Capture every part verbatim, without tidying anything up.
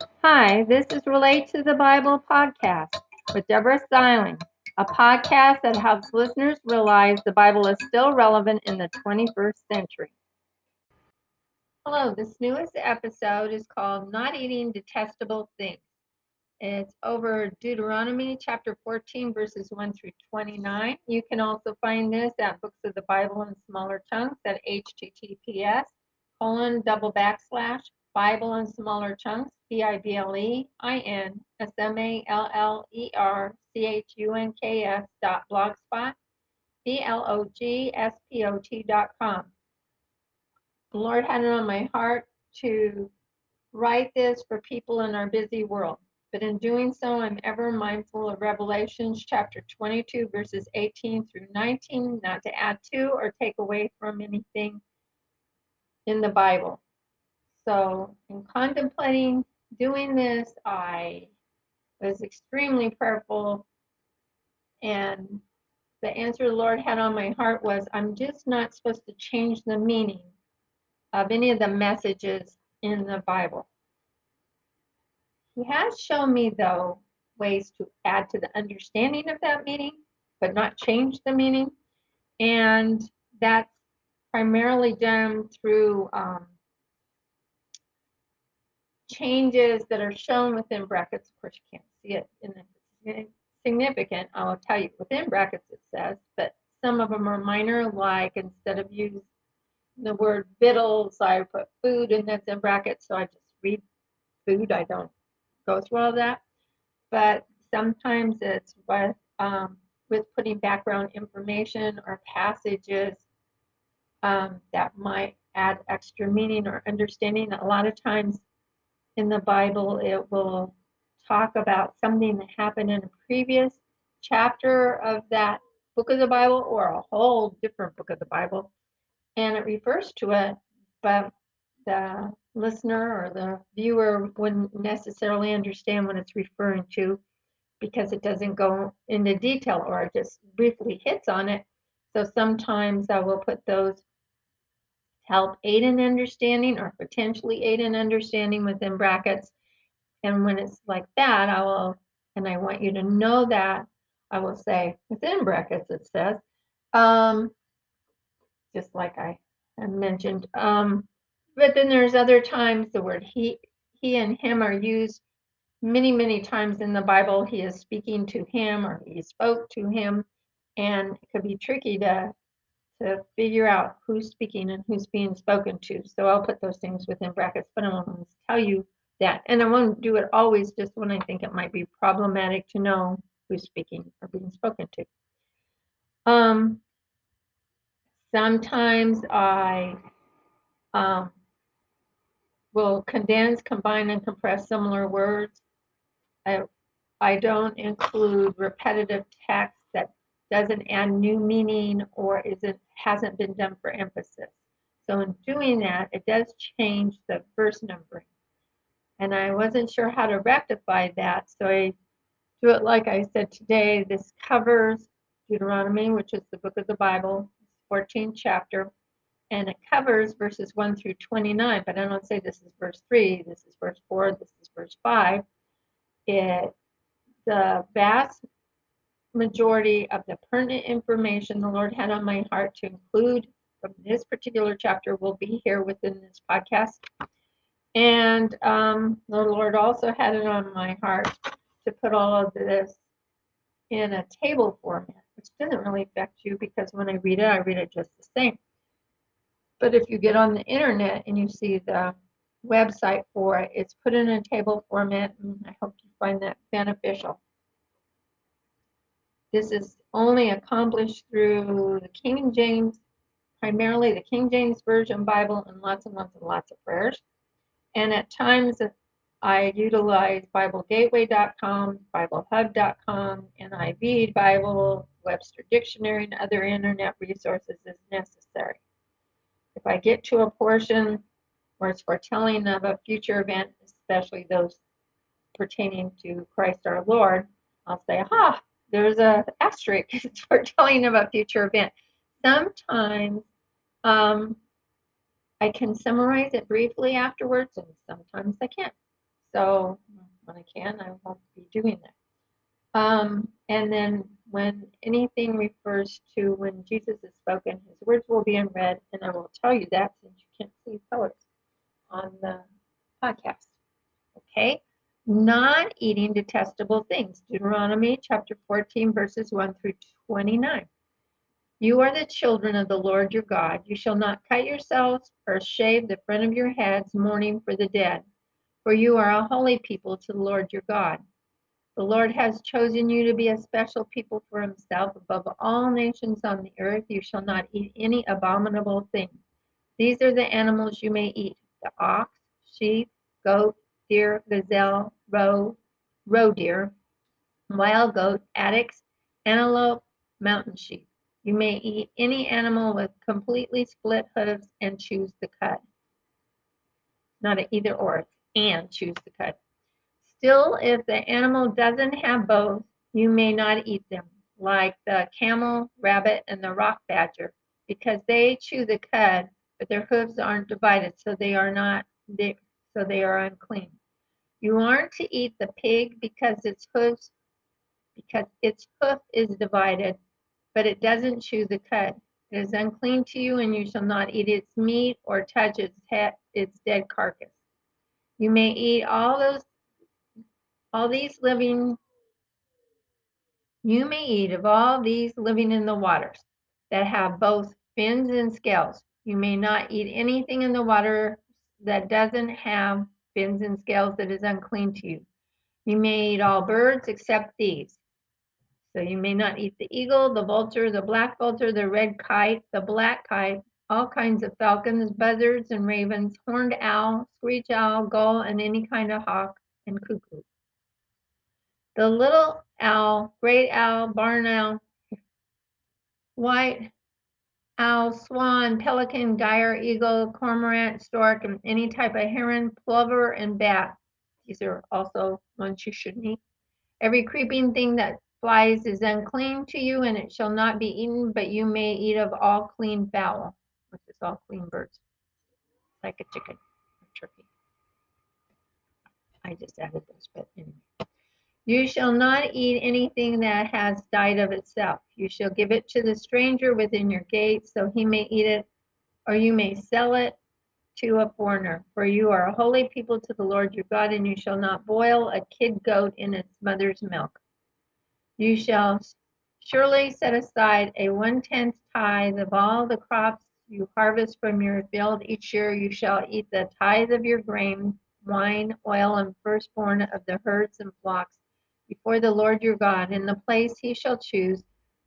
Hi, this is Relate to the Bible podcast with Deborah Styling, a podcast that helps listeners realize the Bible is still relevant in the twenty-first century. Hello, this newest episode is called Not Eating Detestable Things. It's over Deuteronomy chapter fourteen, verses one through twenty-nine. You can also find this at Books of the Bible in Smaller Chunks at https colon double backslash Bible in Smaller Chunks, B I B L E I N S M A L L E R C H U N K S dot blogspot, B L O G S P O T dot com. The Lord had it on my heart to write this for people in our busy world. But in doing so, I'm ever mindful of Revelations chapter twenty-two, verses eighteen through nineteen, not to add to or take away from anything in the Bible. So in contemplating doing this, I was extremely prayerful, and the answer the Lord had on my heart was, I'm just not supposed to change the meaning of any of the messages in the Bible. He has shown me, though, ways to add to the understanding of that meaning, but not change the meaning. And that's primarily done through um, changes that are shown within brackets. Of course, you can't see it in the significant. I'll tell you within brackets it says, but some of them are minor, like instead of using the word victuals, I put food, and that's in brackets, so I just read food. I don't go through all that. But sometimes it's with, um, with putting background information or passages um, that might add extra meaning or understanding. A lot of times in the Bible, it will talk about something that happened in a previous chapter of that book of the Bible or a whole different book of the Bible, and it refers to it, but the listener or the viewer wouldn't necessarily understand what it's referring to because it doesn't go into detail or it just briefly hits on it. So sometimes I will put those to help aid in understanding or potentially aid in understanding within brackets. And when it's like that, I will, and I want you to know that, I will say within brackets it says, um, just like I mentioned. Um, but then there's other times the word he, he and him are used many, many times in the Bible. He is speaking to him or he spoke to him, and it could be tricky to to figure out who's speaking and who's being spoken to. So I'll put those things within brackets, but I want to tell you that. And I won't do it always just when I think it might be problematic to know who's speaking or being spoken to. Um, sometimes I um, will condense, combine, and compress similar words. I, I don't include repetitive text that doesn't add new meaning or isn't hasn't been done for emphasis. So in doing that, it does change the verse numbering. And I wasn't sure how to rectify that, so I do it like I said today. This covers Deuteronomy, which is the book of the Bible, fourteenth chapter, and it covers verses one through twenty-nine, but I don't say this is verse three, this is verse four, this is verse five. It the vast majority of the pertinent information the Lord had on my heart to include from this particular chapter will be here within this podcast. And um, the Lord also had it on my heart to put all of this in a table format, which doesn't really affect you because when I read it, I read it just the same. But if you get on the internet and you see the website for it, it's put in a table format, and I hope you find that beneficial. This is only accomplished through the King James, primarily the King James Version Bible, and lots and lots and lots of prayers. And at times I utilize Bible Gateway dot com, Bible Hub dot com, N I V Bible, Webster Dictionary, and other internet resources as necessary. If I get to a portion where it's foretelling of a future event, especially those pertaining to Christ our Lord, I'll say, aha, there's a asterisk. It's foretelling of a future event. Sometimes um, I can summarize it briefly afterwards, and sometimes I can't. So when I can, I will be doing that. Um, and then when anything refers to when Jesus is spoken, his words will be in red, and I will tell you that since you can't see colors on the podcast. Okay? Not eating detestable things. Deuteronomy chapter fourteen, verses one through twenty-nine. You are the children of the Lord your God. You shall not cut yourselves or shave the front of your heads, mourning for the dead, for you are a holy people to the Lord your God. The Lord has chosen you to be a special people for himself above all nations on the earth. You shall not eat any abominable thing. These are the animals you may eat: the ox, sheep, goat, deer, gazelle, roe, roe deer, wild goat, addax, antelope, mountain sheep. You may eat any animal with completely split hooves and choose the cut. Not an either or, it's and choose the cut. Still, if the animal doesn't have both, you may not eat them, like the camel, rabbit, and the rock badger, because they chew the cud, but their hooves aren't divided, so they are not they, so they are unclean. You aren't to eat the pig because its hooves because its hoof is divided, but it doesn't chew the cud. It is unclean to you, and you shall not eat its meat or touch its head, its dead carcass. You may eat all those all these living You may eat of all these living in the waters that have both fins and scales. You may not eat anything in the water that doesn't have fins and scales that is unclean to you. You may eat all birds except these. So you may not eat the eagle, the vulture, the black vulture, the red kite, the black kite, all kinds of falcons, buzzards, and ravens, horned owl, screech owl, gull, and any kind of hawk and cuckoo. The little owl, great owl, barn owl, white owl, swan, pelican, gyre, eagle, cormorant, stork, and any type of heron, plover, and bat. These are also ones you shouldn't eat. Every creeping thing that flies is unclean to you, and it shall not be eaten, but you may eat of all clean fowl, which is all clean birds, like a chicken or turkey. I just added those, but anyway. You shall not eat anything that has died of itself. You shall give it to the stranger within your gates, so he may eat it, or you may sell it to a foreigner. For you are a holy people to the Lord your God, and you shall not boil a kid goat in its mother's milk. You shall surely set aside a one-tenth tithe of all the crops you harvest from your field each year. You shall eat the tithe of your grain, wine, oil, and firstborn of the herds and flocks before the Lord your God in the place he shall choose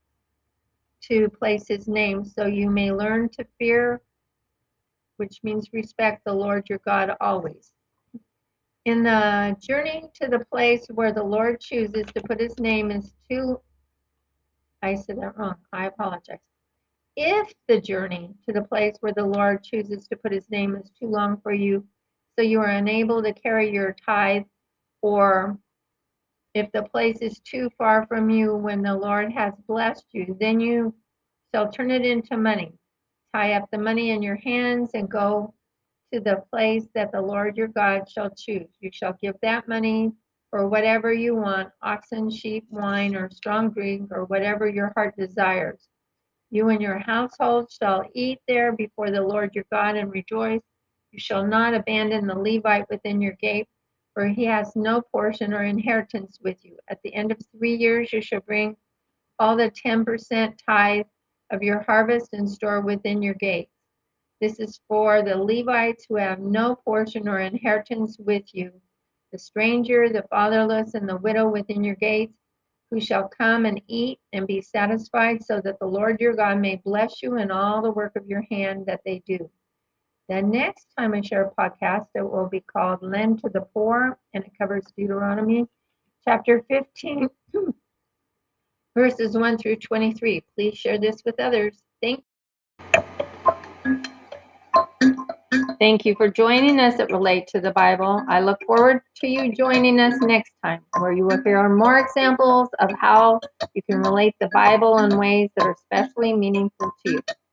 to place his name, so you may learn to fear, which means respect the Lord your God always. In the journey to the place where the Lord chooses to put his name is too, I said that wrong, I apologize. If the journey to the place where the Lord chooses to put his name is too long for you, so you are unable to carry your tithe, or if the place is too far from you when the Lord has blessed you, then you shall turn it into money. Tie up the money in your hands and go to the place that the Lord your God shall choose. You shall give that money for whatever you want, oxen, sheep, wine, or strong drink, or whatever your heart desires. You and your household shall eat there before the Lord your God and rejoice. You shall not abandon the Levite within your gate, for he has no portion or inheritance with you. At the end of three years you shall bring all the ten percent tithe of your harvest and store within your gates. This is for the Levites who have no portion or inheritance with you, the stranger, the fatherless, and the widow within your gates, who shall come and eat and be satisfied, so that the Lord your God may bless you in all the work of your hand that they do. The next time I share a podcast, it will be called Lend to the Poor, and it covers Deuteronomy chapter fifteen, verses one through twenty-three. Please share this with others. Thank you. Thank you for joining us at Relate to the Bible. I look forward to you joining us next time, where you will hear more examples of how you can relate the Bible in ways that are especially meaningful to you.